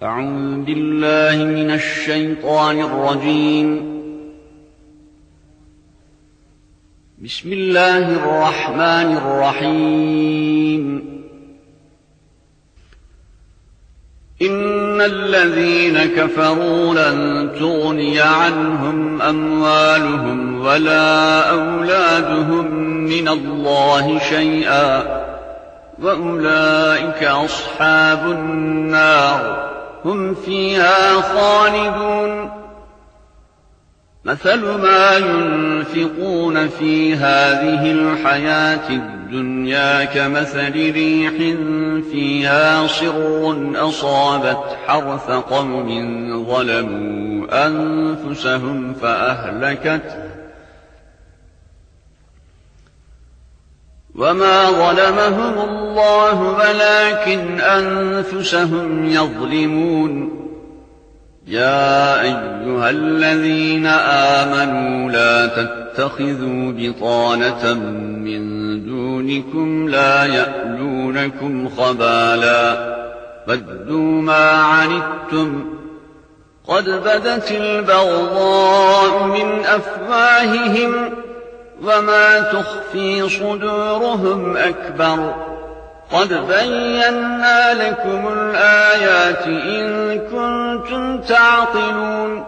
أعوذ بالله من الشيطان الرجيم. بسم الله الرحمن الرحيم. إن الذين كفروا لن تغني عنهم أموالهم ولا أولادهم من الله شيئا وأولئك أصحاب النار هم فيها خالدون. مثل ما ينفقون في هذه الحياة الدنيا كمثل ريح فيها صر أصابت حرث قوم ظلموا أنفسهم فأهلكته وما ظلمهم الله ولكن أنفسهم يظلمون. يا أيها الذين آمنوا لا تتخذوا بطانة من دونكم لا يألونكم خبالا ودوا ما عنتم قد بدت البغضاء من أفواههم وما تخفي صدورهم أكبر. قد بينا لكم الآيات إن كنتم تعقلون.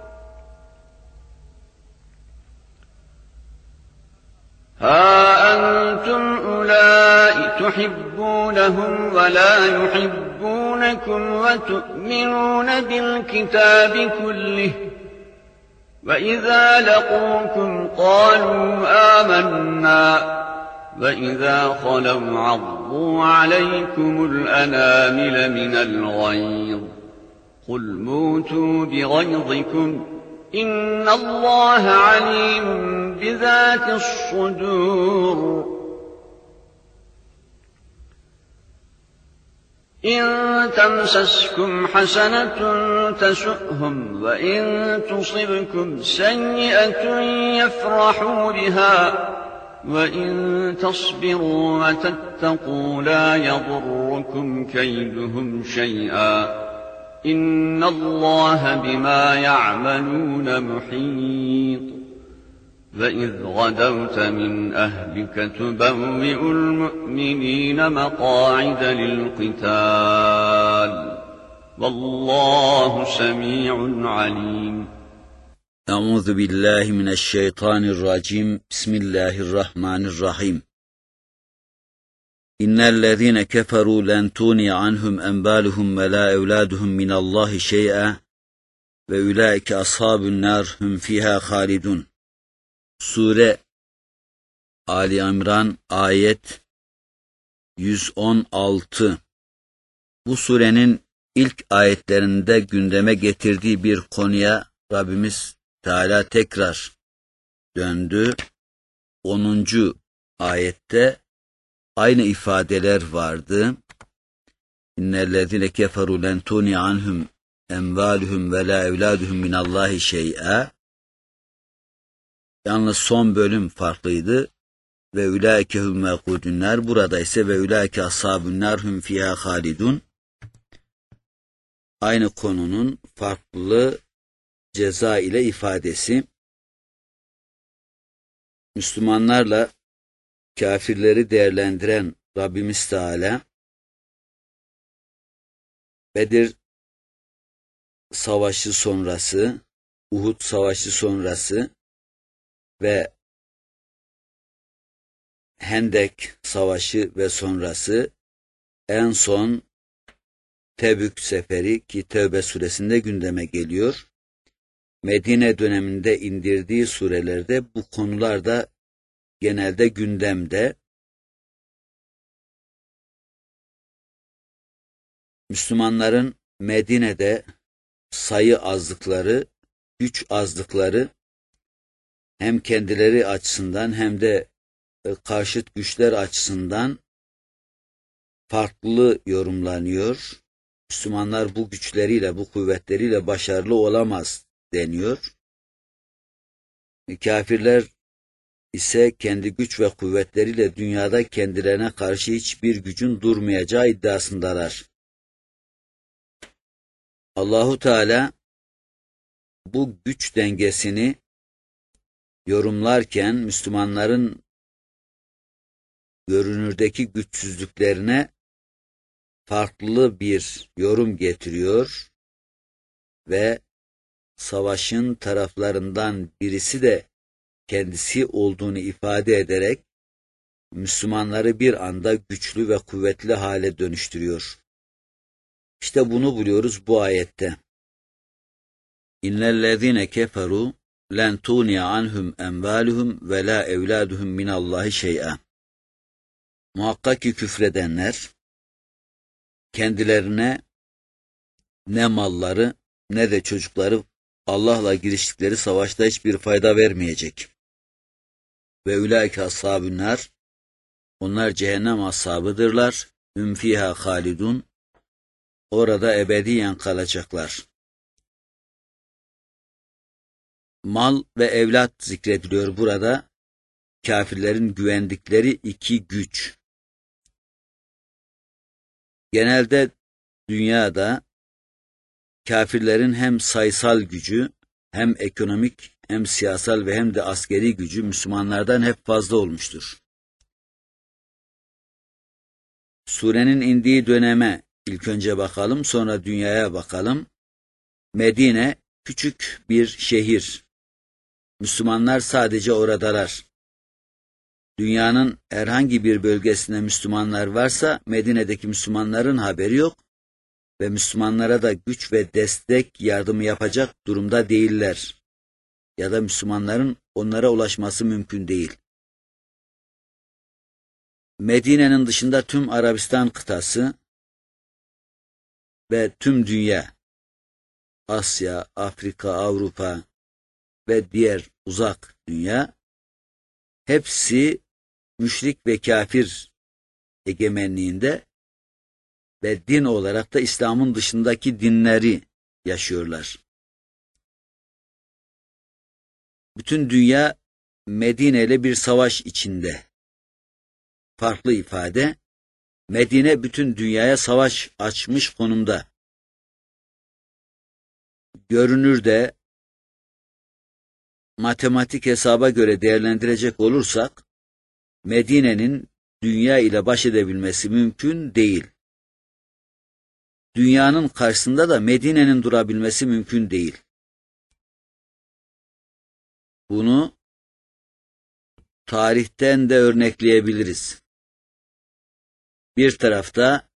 ها أنتم أولئك تحبونهم ولا يحبونكم وتؤمنون بالكتاب كله وإذا لقوكم قالوا آمنا وإذا خلوا عضوا عليكم الأنامل من الغيظ قل موتوا بغيظكم إن الله عليم بذات الصدور. إن تمسسكم حسنة تسؤهم وإن تصبكم سيئة يفرحوا بها وإن تصبروا وتتقوا لا يضركم كيدهم شيئا إن الله بما يعملون محيط. وإذ غدوت من أهلك تبوئ المؤمنين مقاعد للقتال والله سميع عليم. أعوذ بالله من الشيطان الرجيم. بسم الله الرحمن الرحيم. إن الذين كفروا لن تغني عنهم أموالهم ولا أولادهم من الله شيئا وأولئك أصحاب النار هم فيها خالدون. Sure Ali İmran ayet 116. Bu surenin ilk ayetlerinde gündeme getirdiği bir konuya Rabbimiz Teala tekrar döndü. 10. ayette aynı ifadeler vardı. İnnellezine keferu len tuni anhum emvaluhum ve la evladuhum minallahi şey'a. Yalnız son bölüm farklıydı. Ve ulaike hum mekudunlar. Burada ise ve ulaike ashabunnar hum fiha halidun. Aynı konunun farklı ceza ile ifadesi. Müslümanlarla kafirleri değerlendiren Rabbimiz Teala Bedir Savaşı sonrası, Uhud Savaşı sonrası ve Hendek Savaşı ve sonrası en son Tebük Seferi ki Tevbe suresinde gündeme geliyor. Medine döneminde indirdiği surelerde bu konular da genelde gündemde. Müslümanların Medine'de sayı azlıkları, güç azlıkları hem kendileri açısından hem de karşıt güçler açısından farklı yorumlanıyor. Müslümanlar bu güçleriyle, bu kuvvetleriyle başarılı olamaz deniyor. Kafirler ise kendi güç ve kuvvetleriyle dünyada kendilerine karşı hiçbir gücün durmayacağı iddiasındalar. Allahu Teala bu güç dengesini yorumlarken Müslümanların görünürdeki güçsüzlüklerine farklı bir yorum getiriyor ve savaşın taraflarından birisi de kendisi olduğunu ifade ederek Müslümanları bir anda güçlü ve kuvvetli hale dönüştürüyor. İşte bunu buluyoruz bu ayette. İnnellezîne keferû len tûniye anhum emvâluhum ve lâ evlâduhum minallâhi şey'a. Muhakkak ki küfredenler kendilerine ne malları ne de çocukları Allah'la giriştikleri savaşta hiçbir fayda vermeyecek. Ve ulaike ashabun nar, onlar cehennem ashabıdırlar. Hum fiha halidun, orada ebediyen kalacaklar. Mal ve evlat zikrediliyor burada. Kafirlerin güvendikleri iki güç. Genelde dünyada kafirlerin hem sayısal gücü, hem ekonomik, hem siyasal ve hem de askeri gücü Müslümanlardan hep fazla olmuştur. Surenin indiği döneme ilk önce bakalım, sonra dünyaya bakalım. Medine küçük bir şehir. Müslümanlar sadece oradalar. Dünyanın herhangi bir bölgesinde Müslümanlar varsa Medine'deki Müslümanların haberi yok ve Müslümanlara da güç ve destek yardımı yapacak durumda değiller. Ya da Müslümanların onlara ulaşması mümkün değil. Medine'nin dışında tüm Arabistan kıtası ve tüm dünya, Asya, Afrika, Avrupa ve diğer uzak dünya, hepsi müşrik ve kafir egemenliğinde ve din olarak da İslam'ın dışındaki dinleri yaşıyorlar. Bütün dünya Medine ile bir savaş içinde. Farklı ifade, Medine bütün dünyaya savaş açmış konumda. Görünürde matematik hesaba göre değerlendirecek olursak, Medine'nin dünya ile baş edebilmesi mümkün değil. Dünyanın karşısında da Medine'nin durabilmesi mümkün değil. Bunu tarihten de örnekleyebiliriz. Bir tarafta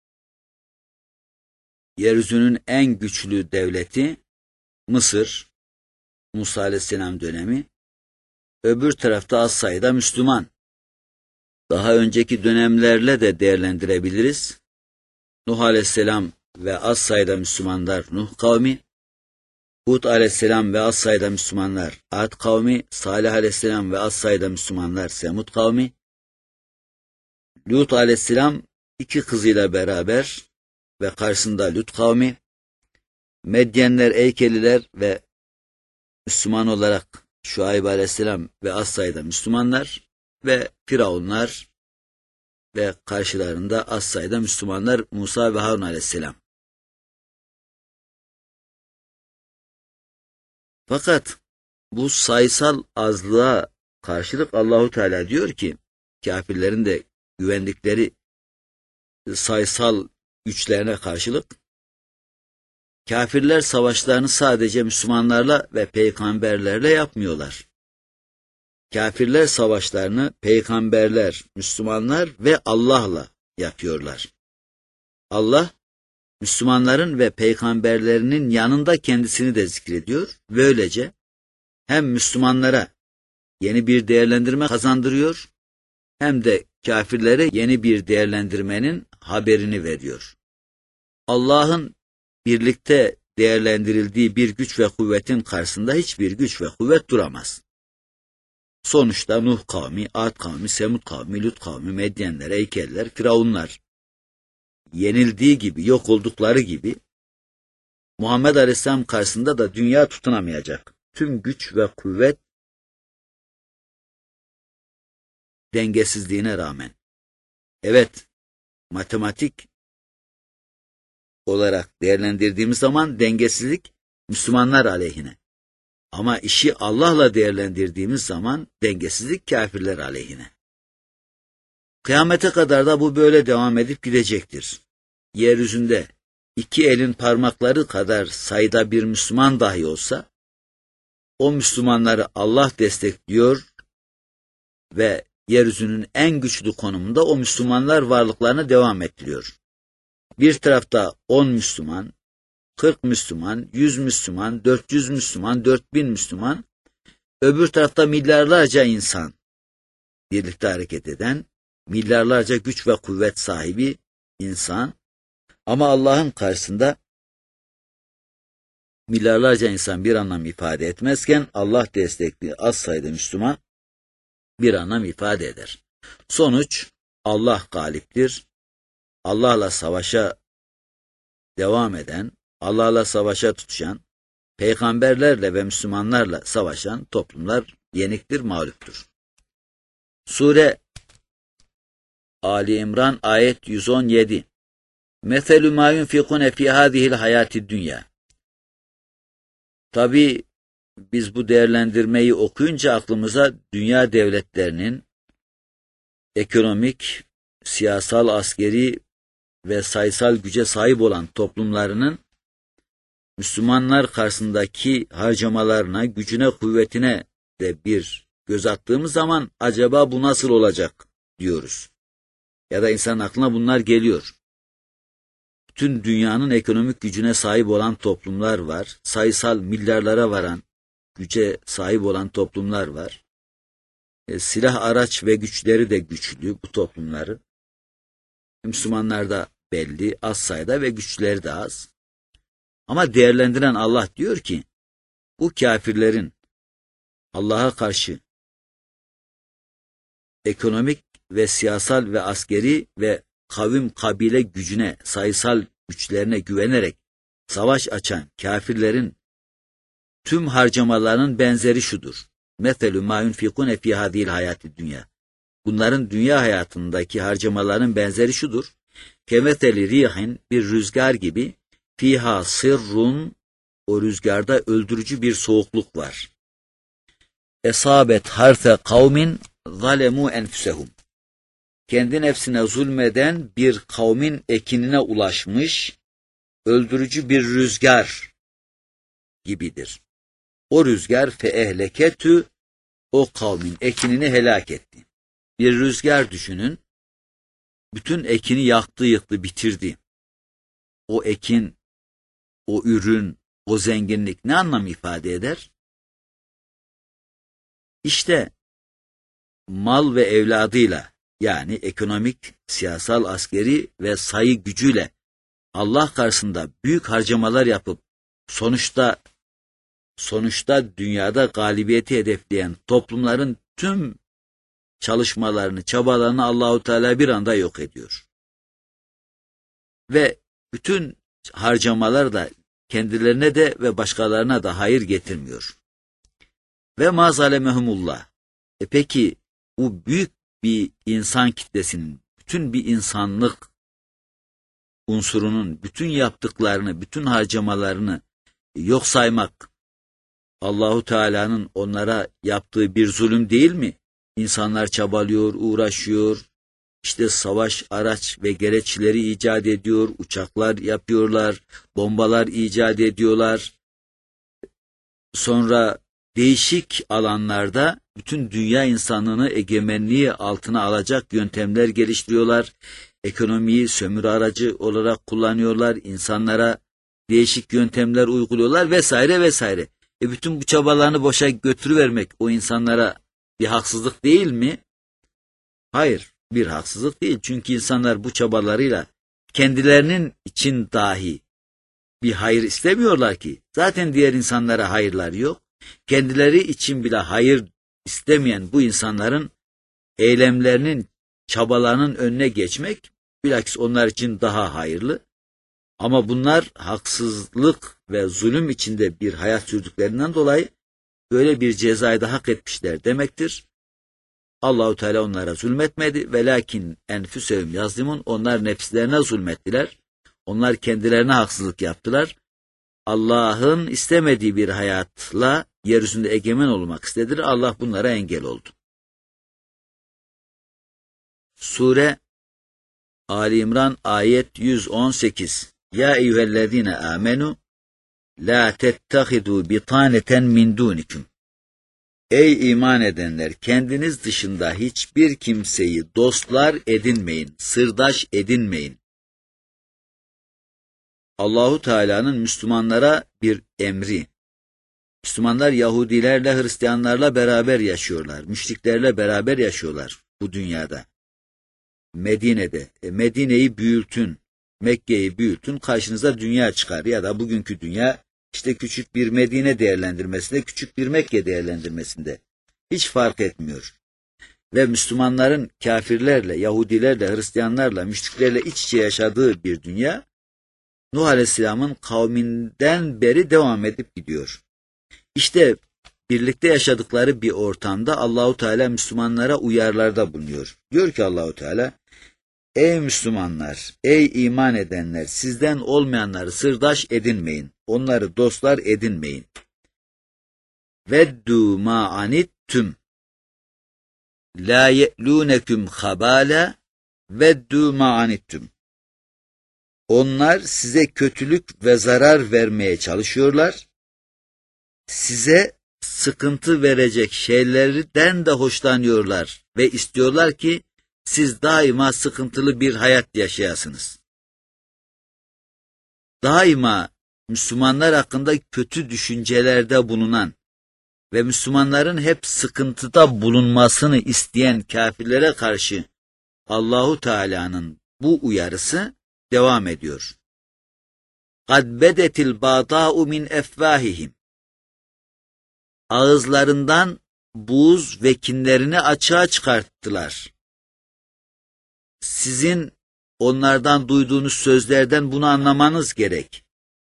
yeryüzünün en güçlü devleti Mısır, Musa Aleyhisselam dönemi, öbür tarafta az sayıda Müslüman. Daha önceki dönemlerle de değerlendirebiliriz. Nuh Aleyhisselam ve az sayıda Müslümanlar Nuh kavmi, Hud Aleyhisselam ve az sayıda Müslümanlar Ad kavmi, Salih Aleyhisselam ve az sayıda Müslümanlar Semud kavmi, Lut Aleyhisselam iki kızıyla beraber ve karşısında Lut kavmi, Medyenler, Eykeliler ve Müslüman olarak Şuayb Aleyhisselam ve az sayıda Müslümanlar ve Firavunlar ve karşılarında az sayıda Müslümanlar Musa ve Harun Aleyhisselam. Fakat bu sayısal azlığa karşılık Allahu Teala diyor ki, kafirlerin de güvendikleri sayısal güçlerine karşılık, kafirler savaşlarını sadece Müslümanlarla ve peygamberlerle yapmıyorlar. Kafirler savaşlarını peygamberler, Müslümanlar ve Allah'la yapıyorlar. Allah, Müslümanların ve peygamberlerinin yanında kendisini de zikrediyor. Böylece hem Müslümanlara yeni bir değerlendirme kazandırıyor, hem de kafirlere yeni bir değerlendirmenin haberini veriyor. Allah'ın birlikte değerlendirildiği bir güç ve kuvvetin karşısında hiçbir güç ve kuvvet duramaz. Sonuçta Nuh kavmi, Ad kavmi, Semud kavmi, Lut kavmi, Medyenler, Eykeliler, Firavunlar yenildiği gibi, yok oldukları gibi Muhammed Aleyhisselam karşısında da dünya tutunamayacak. Tüm güç ve kuvvet dengesizliğine rağmen. Evet, matematik olarak değerlendirdiğimiz zaman dengesizlik Müslümanlar aleyhine. Ama işi Allah'la değerlendirdiğimiz zaman dengesizlik kâfirler aleyhine. Kıyamete kadar da bu böyle devam edip gidecektir. Yeryüzünde 2 elin parmakları kadar sayıda bir Müslüman dahi olsa, o Müslümanları Allah destekliyor ve yeryüzünün en güçlü konumunda o Müslümanlar varlıklarını devam ettiriyor. Bir tarafta 10 Müslüman, 40 Müslüman, 100 Müslüman, 400 Müslüman, 4000 Müslüman, öbür tarafta milyarlarca insan birlikte hareket eden, milyarlarca güç ve kuvvet sahibi insan, ama Allah'ın karşısında milyarlarca insan bir anlam ifade etmezken Allah destekli az sayıda Müslüman bir anlam ifade eder. Sonuç Allah galiptir. Allah'la savaşa devam eden, Allah'la savaşa tutuşan, peygamberlerle ve Müslümanlarla savaşan toplumlar yeniktir, mağluptur. Sure Ali İmran ayet 117. Meselü mâ yunfikune fî hâzihil hayâtid dünya. Tabi biz bu değerlendirmeyi okuyunca aklımıza dünya devletlerinin ekonomik, siyasal, askeri ve sayısal güce sahip olan toplumlarının Müslümanlar karşısındaki harcamalarına, gücüne, kuvvetine de bir göz attığımız zaman acaba bu nasıl olacak diyoruz. Ya da insanın aklına bunlar geliyor. Bütün dünyanın ekonomik gücüne sahip olan toplumlar var. Sayısal milyarlara varan güce sahip olan toplumlar var. Silah, araç ve güçleri de güçlü bu toplumların. Müslümanlar da belli, az sayıda ve güçleri de az. Ama değerlendiren Allah diyor ki, bu kâfirlerin Allah'a karşı ekonomik ve siyasal ve askeri ve kavim kabile gücüne, sayısal güçlerine güvenerek savaş açan kâfirlerin tüm harcamalarının benzeri şudur. Meselü mâ yunfikune fî hâzihil hayâtid dünya. Bunların dünya hayatındaki harcamaların benzeri şudur. Kemeseli rihin, bir rüzgar gibi, fîhâ sirrun, o rüzgarda öldürücü bir soğukluk var. Esabet harfe kavmin zalemû enfusehum. Kendi nefsine zulmeden bir kavmin ekinine ulaşmış, öldürücü bir rüzgar gibidir. O rüzgar feehleketü, o kavmin ekinini helak etti. Bir rüzgar düşünün, bütün ekini yaktı, yıktı, bitirdi. O ekin, o ürün, o zenginlik ne anlam ifade eder? İşte mal ve evladıyla, yani ekonomik, siyasal, askeri ve sayı gücüyle Allah karşısında büyük harcamalar yapıp sonuçta dünyada galibiyeti hedefleyen toplumların tüm çalışmalarını, çabalarını Allahu Teala bir anda yok ediyor. Ve bütün harcamalar da kendilerine de ve başkalarına da hayır getirmiyor. Ve ma zalemehumullah. Peki bu büyük bir insan kitlesinin, bütün bir insanlık unsurunun bütün yaptıklarını, bütün harcamalarını yok saymak Allahu Teala'nın onlara yaptığı bir zulüm değil mi? İnsanlar çabalıyor, uğraşıyor, işte savaş araç ve gereçleri icat ediyor, uçaklar yapıyorlar, bombalar icat ediyorlar. Sonra değişik alanlarda bütün dünya insanlığını egemenliği altına alacak yöntemler geliştiriyorlar. Ekonomiyi sömürü aracı olarak kullanıyorlar, insanlara değişik yöntemler uyguluyorlar vesaire vesaire. Bütün bu çabalarını boşa götürüvermek o insanlara bir haksızlık değil mi? Hayır, bir haksızlık değil. Çünkü insanlar bu çabalarıyla kendilerinin için dahi bir hayır istemiyorlar ki. Zaten diğer insanlara hayırlar yok. Kendileri için bile hayır istemeyen bu insanların eylemlerinin, çabalarının önüne geçmek bilakis onlar için daha hayırlı. Ama bunlar haksızlık ve zulüm içinde bir hayat sürdüklerinden dolayı böyle bir cezayı da hak etmişler demektir. Allahu Teala onlara zulmetmedi. Velakin enfüsehum yazlimun, onlar nefislerine zulmettiler. Onlar kendilerine haksızlık yaptılar. Allah'ın istemediği bir hayatla yeryüzünde egemen olmak istediler. Allah bunlara engel oldu. Sure Ali İmran ayet 118. Ya eyyühellezine amenu la tettehidu bitaneten min dunikum. Ey iman edenler, kendiniz dışında hiçbir kimseyi dostlar edinmeyin, sırdaş edinmeyin. Allahu Teala'nın Müslümanlara bir emri. Müslümanlar Yahudilerle, Hristiyanlarla beraber yaşıyorlar, müşriklerle beraber yaşıyorlar bu dünyada. Medine'de, Medine'yi büyütün, Mekke'yi büyütün, karşınıza dünya çıkar ya da bugünkü dünya işte küçük bir Medine değerlendirmesinde, küçük bir Mekke değerlendirmesinde hiç fark etmiyor. Ve Müslümanların kafirlerle, Yahudilerle, Hristiyanlarla, müşriklerle iç içe yaşadığı bir dünya, Nuh Aleyhisselam'ın kavminden beri devam edip gidiyor. İşte birlikte yaşadıkları bir ortamda Allahu Teala Müslümanlara uyarılarda bulunuyor. Diyor ki Allahu Teala, ey Müslümanlar, ey iman edenler, sizden olmayanları sırdaş edinmeyin, onları dostlar edinmeyin. Veddu ma anittum, la ye'lunekum habala, veddu ma anittum. Onlar size kötülük ve zarar vermeye çalışıyorlar, size sıkıntı verecek şeylerden de hoşlanıyorlar ve istiyorlar ki siz daima sıkıntılı bir hayat yaşayasınız. Daima Müslümanlar hakkında kötü düşüncelerde bulunan ve Müslümanların hep sıkıntıda bulunmasını isteyen kafirlere karşı Allahu Teala'nın bu uyarısı devam ediyor. قَدْ بَدَتِ الْبَاطَاءُ مِنْ اَفْوَاهِهِمْ. Ağızlarından buğz ve kinlerini açığa çıkarttılar. Sizin onlardan duyduğunuz sözlerden bunu anlamanız gerek.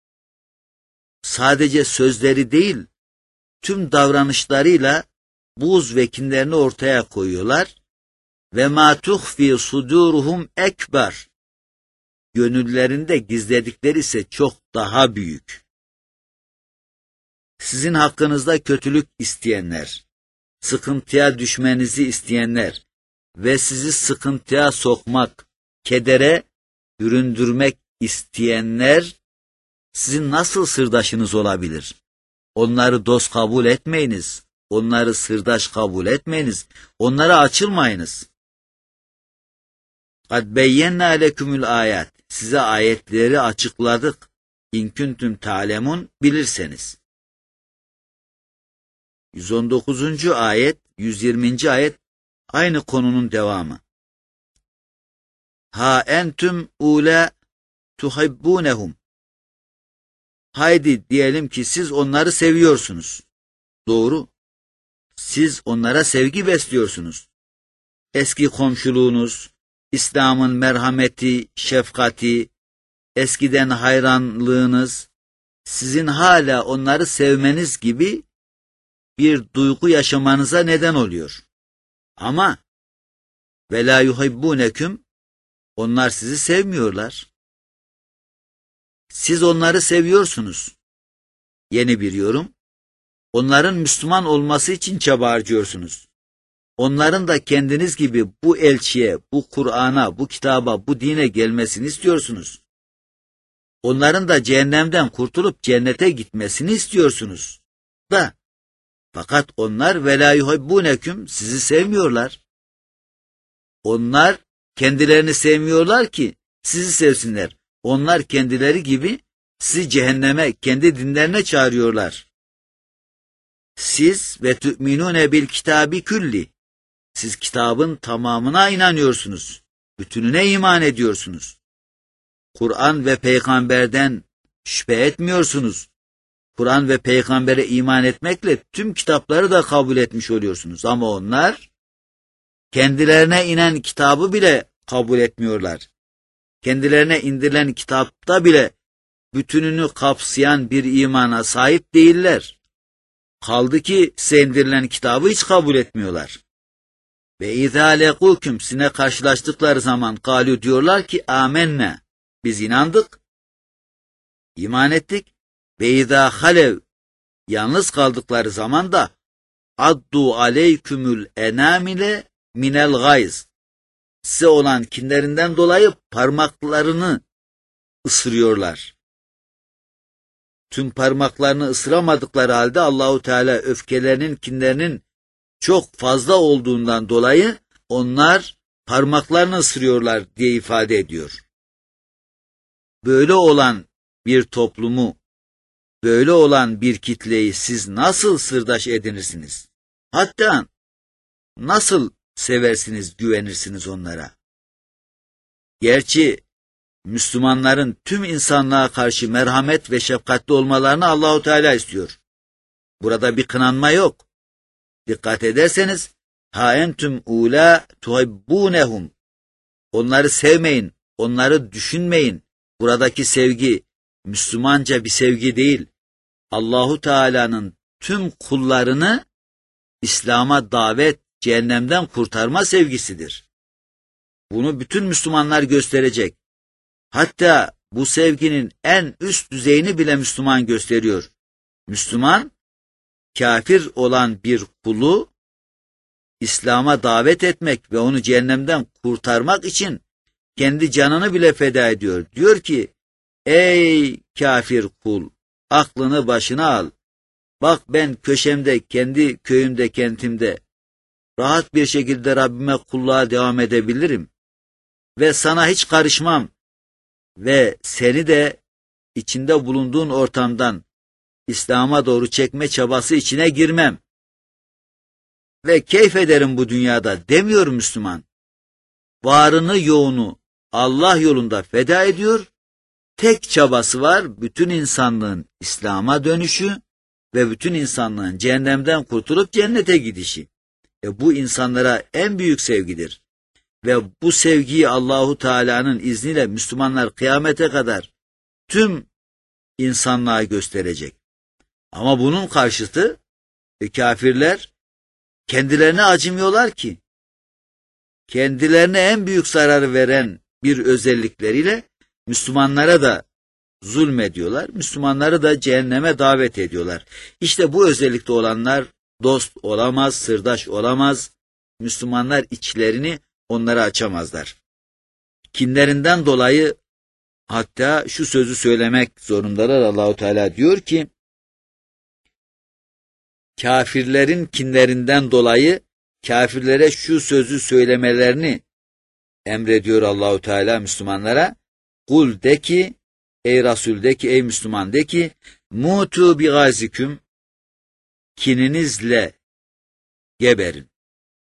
Sadece sözleri değil, tüm davranışlarıyla buğz ve kinlerini ortaya koyuyorlar. Ve ma tuhfi suduruhum ekber. Gönüllerinde gizledikleri ise çok daha büyük. Sizin hakkınızda kötülük isteyenler, sıkıntıya düşmenizi isteyenler ve sizi sıkıntıya sokmak, kedere büründürmek isteyenler sizin nasıl sırdaşınız olabilir? Onları dost kabul etmeyiniz, onları sırdaş kabul etmeyiniz, onlara açılmayınız. قَدْ بَيَّنَّا لَكُمُ الْآيَاتِ. Size ayetleri açıkladık. İn kuntum ta'lemun, bilirseniz. 119. ayet, 120. ayet aynı konunun devamı. Ha entüm ule tuhibbunehum. Haydi diyelim ki siz onları seviyorsunuz. Doğru. Siz onlara sevgi besliyorsunuz. Eski komşuluğunuz, İslam'ın merhameti, şefkati, eskiden hayranlığınız, sizin hala onları sevmeniz gibi bir duygu yaşamanıza neden oluyor. Ama ve la yuhibbuneküm, onlar sizi sevmiyorlar. Siz onları seviyorsunuz. Yeni bir yorum. Onların Müslüman olması için çaba harcıyorsunuz. Onların da kendiniz gibi bu elçiye, bu Kur'an'a, bu kitaba, bu dine gelmesini istiyorsunuz. Onların da cehennemden kurtulup cennete gitmesini istiyorsunuz. Fakat onlar ve la yuhibbuneküm, sizi sevmiyorlar. Onlar kendilerini sevmiyorlar ki sizi sevsinler. Onlar kendileri gibi sizi cehenneme, kendi dinlerine çağırıyorlar. Siz ve tu'minune bil kitabi külli. Siz kitabın tamamına inanıyorsunuz. Bütününe iman ediyorsunuz. Kur'an ve peygamberden şüphe etmiyorsunuz. Kur'an ve peygambere iman etmekle tüm kitapları da kabul etmiş oluyorsunuz. Ama onlar kendilerine inen kitabı bile kabul etmiyorlar. Kendilerine indirilen kitapta bile bütününü kapsayan bir imana sahip değiller. Kaldı ki size indirilen kitabı hiç kabul etmiyorlar. Ve izâ lekûküm, sizinle karşılaştıkları zaman kâlû, diyorlar ki âmennâ, biz inandık. İman ettik. Ve izâ halev, yalnız kaldıkları zaman da addu aleykümül enâmile minel gayz, size olan kinlerinden dolayı parmaklarını ısırıyorlar. Tüm parmaklarını ısıramadıkları halde Allahu Teala öfkelerinin, kinlerinin çok fazla olduğundan dolayı onlar parmaklarını ısırıyorlar diye ifade ediyor. Böyle olan bir toplumu, böyle olan bir kitleyi siz nasıl sırdaş edinirsiniz? Hatta nasıl seversiniz, güvenirsiniz onlara? Gerçi Müslümanların tüm insanlığa karşı merhamet ve şefkatli olmalarını Allahu Teala istiyor. Burada bir kınanma yok. Dikkat ederseniz ha entüm ula tuhibbunehum, onları sevmeyin, onları düşünmeyin. Buradaki sevgi Müslümanca bir sevgi değil. Allahu Teala'nın tüm kullarını İslam'a davet, cehennemden kurtarma sevgisidir. Bunu bütün Müslümanlar gösterecek. Hatta bu sevginin en üst düzeyini bile Müslüman gösteriyor. Müslüman, kafir olan bir kulu İslam'a davet etmek ve onu cehennemden kurtarmak için kendi canını bile feda ediyor. Diyor ki, ey kafir kul, aklını başına al. Bak ben köşemde, kendi köyümde, kentimde rahat bir şekilde Rabbime kulluğa devam edebilirim. Ve sana hiç karışmam. Ve seni de içinde bulunduğun ortamdan İslam'a doğru çekme çabası içine girmem. Ve keyif ederim bu dünyada demiyor Müslüman. Varını yoğunu Allah yolunda feda ediyor. Tek çabası var, bütün insanlığın İslam'a dönüşü ve bütün insanlığın cehennemden kurtulup cennete gidişi. Bu insanlara en büyük sevgidir. Ve bu sevgiyi Allahu Teala'nın izniyle Müslümanlar kıyamete kadar tüm insanlığa gösterecek. Ama bunun karşıtı kafirler kendilerine acımıyorlar ki. Kendilerine en büyük zararı veren bir özellikleriyle Müslümanlara da zulmediyorlar. Müslümanları da cehenneme davet ediyorlar. İşte bu özellikte olanlar dost olamaz, sırdaş olamaz. Müslümanlar içlerini onlara açamazlar. Kinlerinden dolayı hatta şu sözü söylemek zorundalar. Allahu Teala diyor ki, kafirlerin kinlerinden dolayı kafirlere şu sözü söylemelerini emrediyor Allahu Teala Müslümanlara. Kul de ki, ey Resul de ki, ey Müslüman de ki, mutu bi gaziküm, kininizle geberin.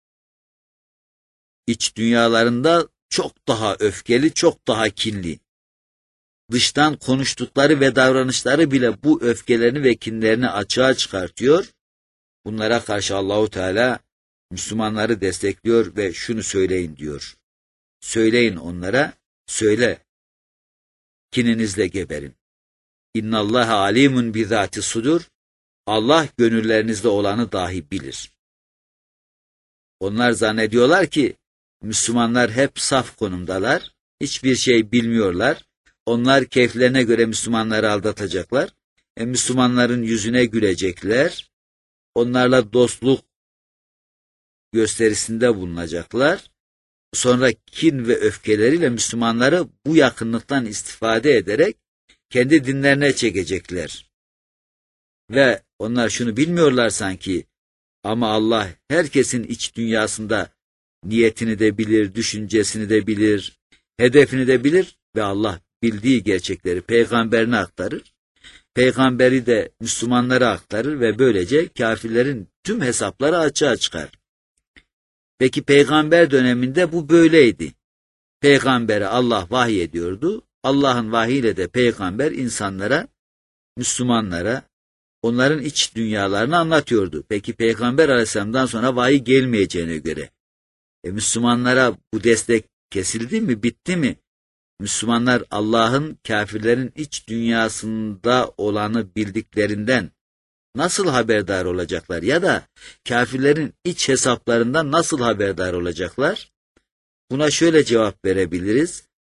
İç dünyalarında çok daha öfkeli, çok daha kinli. Dıştan konuştukları ve davranışları bile bu öfkelerini ve kinlerini açığa çıkartıyor. Bunlara karşı Allahu Teala Müslümanları destekliyor ve şunu söyleyin diyor. Söyleyin onlara, söyle, kininizle geberin. İnnallâhe alimun bizâti sudur. Allah gönüllerinizde olanı dahi bilir. Onlar zannediyorlar ki Müslümanlar hep saf konumdalar, hiçbir şey bilmiyorlar. Onlar keyiflerine göre Müslümanları aldatacaklar. Müslümanların yüzüne gülecekler. Onlarla dostluk gösterisinde bulunacaklar. Sonra kin ve öfkeleriyle Müslümanları bu yakınlıktan istifade ederek kendi dinlerine çekecekler. Ve onlar şunu bilmiyorlar sanki, ama Allah herkesin iç dünyasında niyetini de bilir, düşüncesini de bilir, hedefini de bilir ve Allah bildiği gerçekleri peygamberine aktarır. Peygamberi de Müslümanlara aktarır ve böylece kafirlerin tüm hesapları açığa çıkar. Peki peygamber döneminde bu böyleydi. Peygambere Allah vahiy ediyordu. Allah'ın vahiyle de peygamber insanlara, Müslümanlara, onların iç dünyalarını anlatıyordu. Peki Peygamber Aleyhisselam'dan sonra vahiy gelmeyeceğine göre Müslümanlara bu destek kesildi mi, bitti mi? Müslümanlar Allah'ın kafirlerin iç dünyasında olanı bildiklerinden nasıl haberdar olacaklar ya da kafirlerin iç hesaplarından nasıl haberdar olacaklar? Buna şöyle cevap verebiliriz.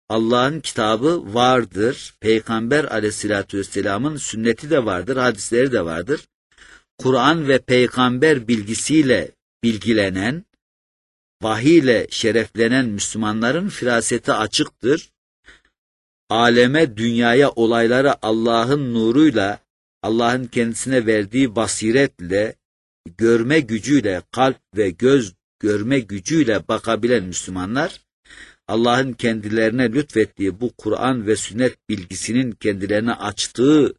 Allah'ın kitabı vardır. Peygamber aleyhissalatü vesselamın sünneti de vardır, hadisleri de vardır. Kur'an ve peygamber bilgisiyle bilgilenen, vahiy ile şereflenen Müslümanların firaseti açıktır. Aleme, dünyaya, olaylara Allah'ın nuruyla, Allah'ın kendisine verdiği basiretle, görme gücüyle, kalp ve göz görme gücüyle bakabilen Müslümanlar, Allah'ın kendilerine lütfettiği bu Kur'an ve sünnet bilgisinin kendilerine açtığı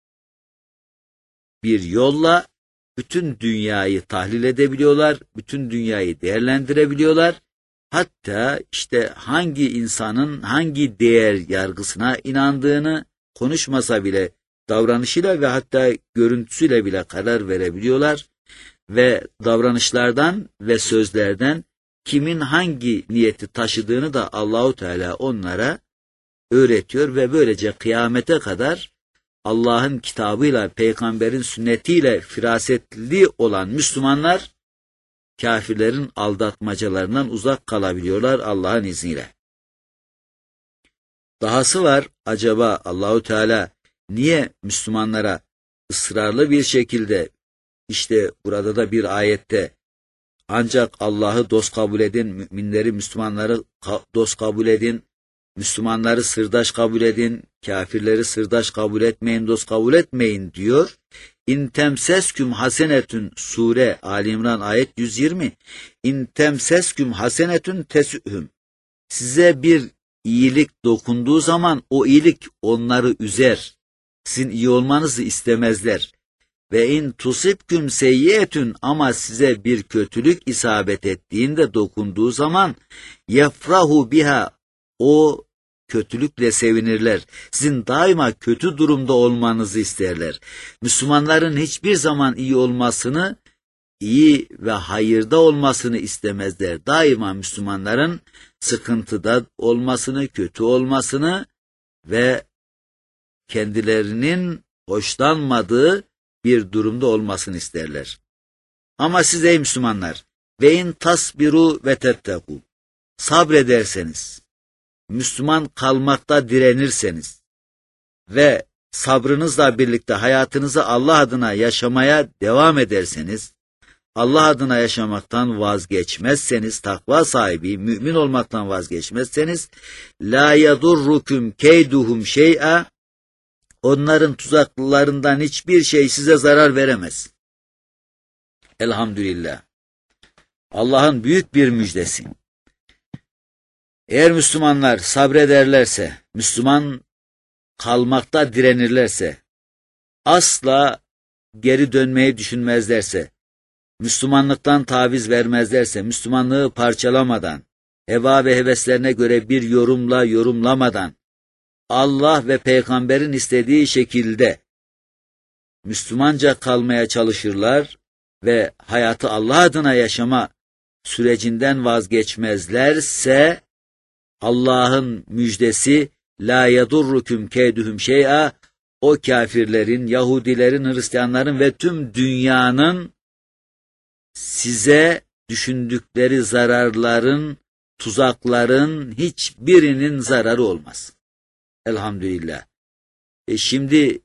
bir yolla bütün dünyayı tahlil edebiliyorlar, bütün dünyayı değerlendirebiliyorlar. Hatta işte hangi insanın hangi değer yargısına inandığını konuşmasa bile davranışıyla ve hatta görüntüsüyle bile karar verebiliyorlar. Ve davranışlardan ve sözlerden kimin hangi niyeti taşıdığını da Allahu Teala onlara öğretiyor ve böylece kıyamete kadar Allah'ın kitabıyla, peygamberin sünnetiyle firasetli olan Müslümanlar kafirlerin aldatmacalarından uzak kalabiliyorlar Allah'ın izniyle. Dahası var, acaba Allahu Teala niye Müslümanlara ısrarlı bir şekilde işte burada da bir ayette ancak Allah'ı dost kabul edin, müminleri, Müslümanları dost kabul edin, Müslümanları sırdaş kabul edin, kafirleri sırdaş kabul etmeyin, dost kabul etmeyin diyor. İn temsesküm hasenetün Sure Ali İmran ayet 120. İn temsesküm hasenetün tesühüm. Size bir iyilik dokunduğu zaman o iyilik onları üzer. Sizin iyi olmanızı istemezler. Ve in tusibküm seyyiyetün, ama size bir kötülük isabet ettiğinde, dokunduğu zaman yefrahu biha, o kötülükle sevinirler. Sizin daima kötü durumda olmanızı isterler. Müslümanların hiçbir zaman iyi olmasını, iyi ve hayırda olmasını istemezler. Daima Müslümanların sıkıntıda olmasını, kötü olmasını ve kendilerinin hoşlanmadığı bir durumda olmasını isterler. Ama siz ey Müslümanlar, ve in tasbiru ve tetteku, sabrederseniz, Müslüman kalmakta direnirseniz ve sabrınızla birlikte hayatınızı Allah adına yaşamaya devam ederseniz, Allah adına yaşamaktan vazgeçmezseniz, takva sahibi, mümin olmaktan vazgeçmezseniz, la yadurrukum keyduhum şey'a, onların tuzaklarından hiçbir şey size zarar veremez. Elhamdülillah. Allah'ın büyük bir müjdesi. Eğer Müslümanlar sabrederlerse, Müslüman kalmakta direnirlerse, asla geri dönmeyi düşünmezlerse, Müslümanlıktan taviz vermezlerse, Müslümanlığı parçalamadan, heva ve heveslerine göre bir yorumla yorumlamadan, Allah ve peygamberin istediği şekilde Müslümanca kalmaya çalışırlar ve hayatı Allah adına yaşama sürecinden vazgeçmezlerse, Allah'ın müjdesi la yadurrukum keyduhum şey'a, o kafirlerin, Yahudilerin, Hristiyanların ve tüm dünyanın size düşündükleri zararların, tuzakların hiçbirinin zararı olmaz. Elhamdülillah. Şimdi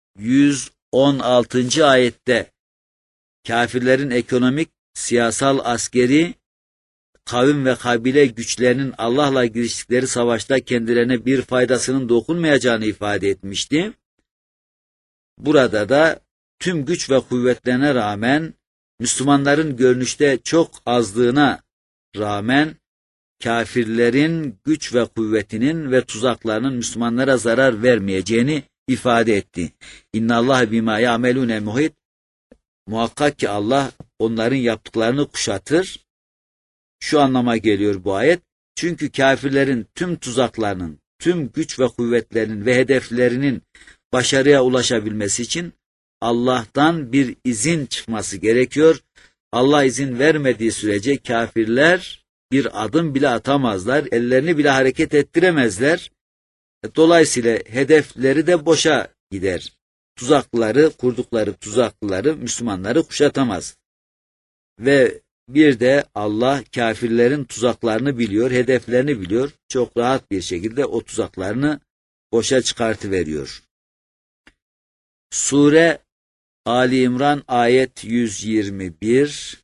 116. ayette kafirlerin ekonomik, siyasal, askeri, kavim ve kabile güçlerinin Allah'la giriştikleri savaşta kendilerine bir faydasının dokunmayacağını ifade etmişti. Burada da tüm güç ve kuvvetlerine rağmen, Müslümanların görünüşte çok azlığına rağmen, kafirlerin güç ve kuvvetinin ve tuzaklarının Müslümanlara zarar vermeyeceğini ifade etti. İnnallâhe bimâ ya'melûne muhit. Muhakkak ki Allah onların yaptıklarını kuşatır. Şu anlama geliyor bu ayet. Çünkü kafirlerin tüm tuzaklarının, tüm güç ve kuvvetlerinin ve hedeflerinin başarıya ulaşabilmesi için Allah'tan bir izin çıkması gerekiyor. Allah izin vermediği sürece kafirler bir adım bile atamazlar, ellerini bile hareket ettiremezler. Dolayısıyla hedefleri de boşa gider. Kurdukları tuzakları Müslümanları kuşatamaz. Ve Bir de Allah kafirlerin tuzaklarını biliyor, hedeflerini biliyor. Çok rahat bir şekilde o tuzaklarını boşa çıkartıveriyor. Sure Ali İmran ayet 121.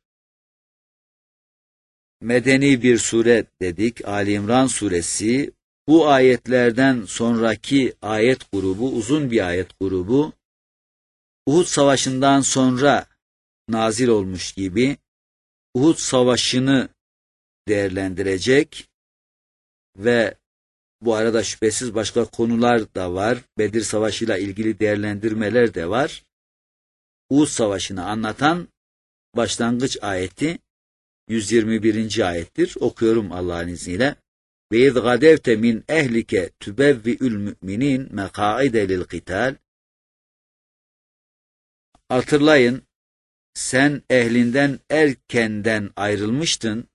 Medeni bir sure dedik. Ali İmran suresi. Bu ayetlerden sonraki ayet grubu, uzun bir ayet grubu, Uhud Savaşı'ndan sonra nazil olmuş gibi Uhud Savaşı'nı değerlendirecek ve bu arada şüphesiz başka konular da var. Bedir Savaşı'yla ilgili değerlendirmeler de var. Uhud Savaşı'nı anlatan başlangıç ayeti 121. ayettir. Okuyorum Allah'ın izniyle. Ve iz gadevte min ehlike tübevvi'ül müminin mekâide lil kıtal. Hatırlayın, sen ehlinden erkenden ayrılmıştın.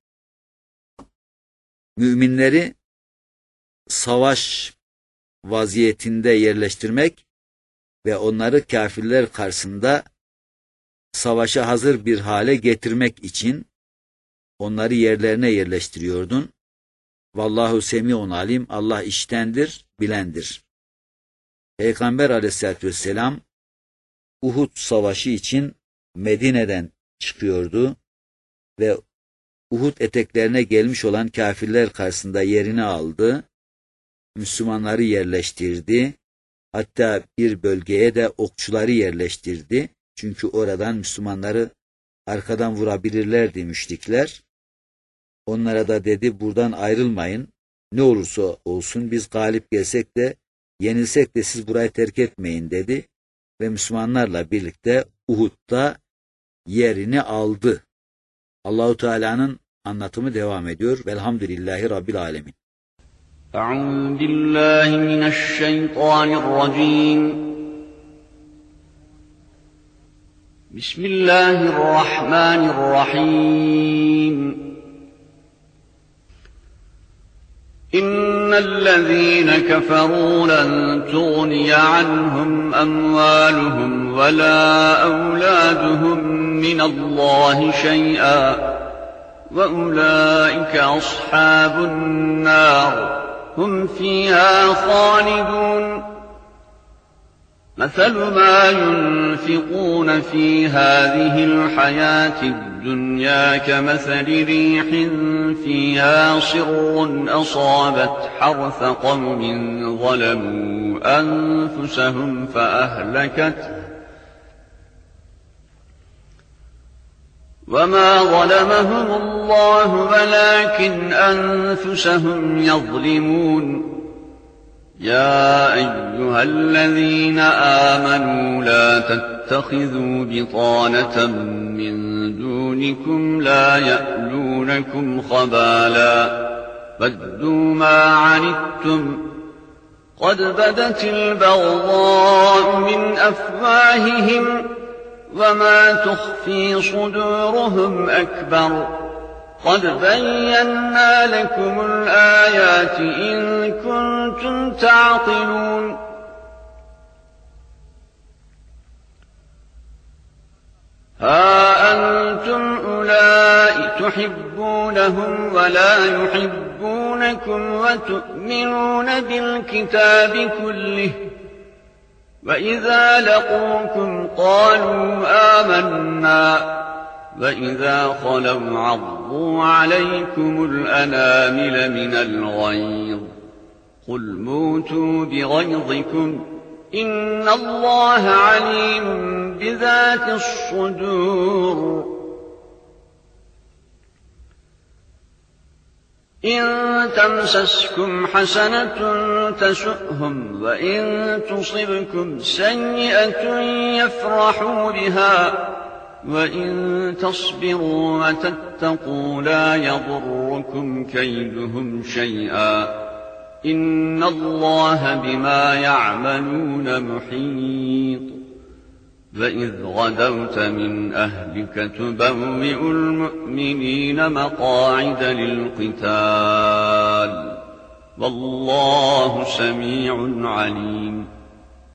Müminleri savaş vaziyetinde yerleştirmek ve onları kafirler karşısında savaşa hazır bir hale getirmek için onları yerlerine yerleştiriyordun. Vallahu semi'un alim, Allah iştendir, bilendir. Peygamber aleyhissalatü vesselam Uhud savaşı için Medine'den çıkıyordu ve Uhud eteklerine gelmiş olan kafirler karşısında yerini aldı. Müslümanları yerleştirdi. Hatta bir bölgeye de okçuları yerleştirdi. Çünkü oradan Müslümanları arkadan vurabilirlerdi müşrikler. Onlara da dedi, buradan ayrılmayın. Ne olursa olsun biz galip gelsek de yenilsek de siz burayı terk etmeyin dedi. Ve Müslümanlarla birlikte Uhud'da yerini aldı. Allahu Teala'nın anlatımı devam ediyor. Velhamdülillahi Rabbil Alemin. Euzu billahi mineşşeytanirracim. Bismillahirrahmanirrahim. İnnellezîne keferû len tuğniye anhum emvâluhum ve lâ evlâduhum minallâhi şey'â ve ulâike ashâbun nâr hum fîhâ khâlidûn. مثل ما ينفقون في هذه الحياة الدنيا كمثل ريح فيها صر أصابت حرث قوم ظلموا أنفسهم فأهلكته وما ظلمهم الله ولكن أنفسهم يظلمون. يا أيها الذين آمنوا لا تتخذوا بطانة من دونكم لا يألونكم خبالا ودوا ما عنتم قد بدت البغضاء من أفواههم وما تخفي صدورهم أكبر قد بينا لكم الآيات إن كنتم تعقلون. ها أنتم أولئك تحبونهم ولا يحبونكم وتؤمنون بالكتاب كله وإذا لقوكم قالوا آمنا وإذا خلوا عضوا عليكم الأنامل من الغيظ قل موتوا بغيظكم إن الله عليم بذات الصدور. إن تمسسكم حسنة تسؤهم وإن تصبكم سيئة يفرحوا بها وَإِن تَصْبِرُوا وَتَتَّقُوا لَا يَضُرُّكُمْ كَيْدُهُمْ شَيْئًا إِنَّ اللَّهَ بِمَا يَعْمَلُونَ مُحِيطٌ. وَإِذْ غَدَوْتَ مِنْ أَهْلِكَ تُبَوِّئُ الْمُؤْمِنِينَ مَقَاعِدَ لِلْقِتَالِ وَاللَّهُ سَمِيعٌ عَلِيمٌ.